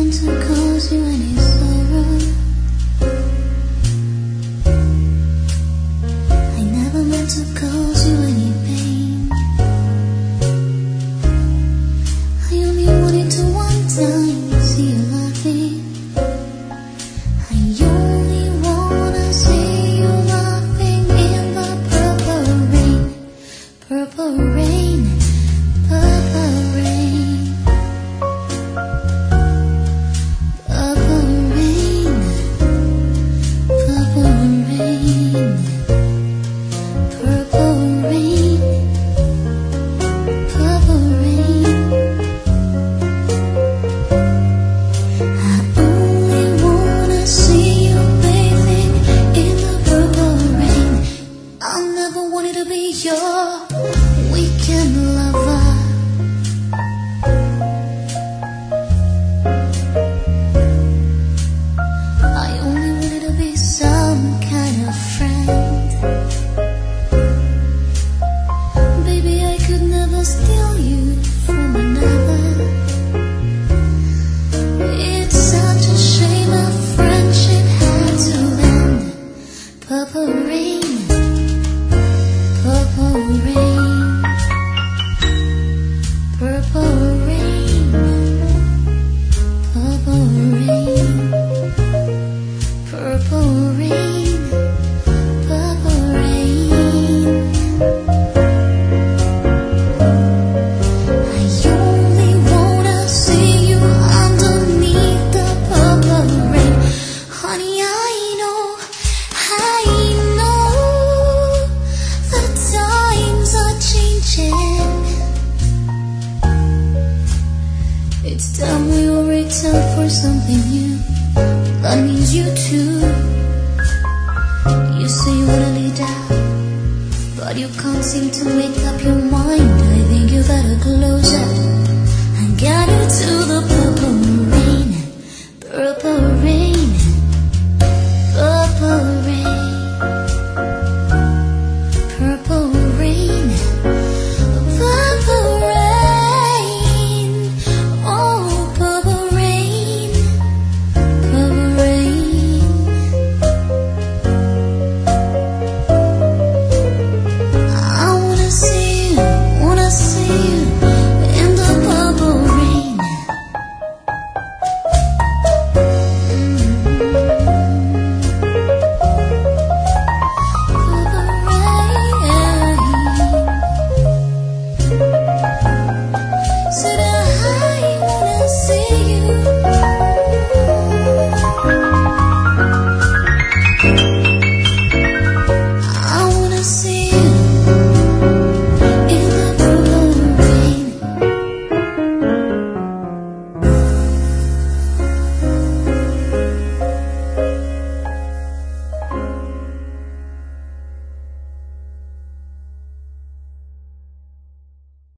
meant to cause you any sorrow. I never meant to cause you any pain. I only wanted to one time see you laughing. I only wanna see you laughing in the purple rain, purple rain, purple rain, purple rain, purple rain, purple rain, purple rain. I only wanna see you bathing in the purple rain. I never wanted to be your weekend lover. I only wanted to be some kind of friend. Baby, I could never steal you from another. It's such a shame our friendship had to end. Purple rain, purple rain, purple rain, purple rain, purple rain, purple rain. I only wanna see you underneath the purple rain. Honey, I know the times are changing. It's time we all return for something new. That means you too. You say you wanna lead out, but you can't seem to make up your mind. I think you better close up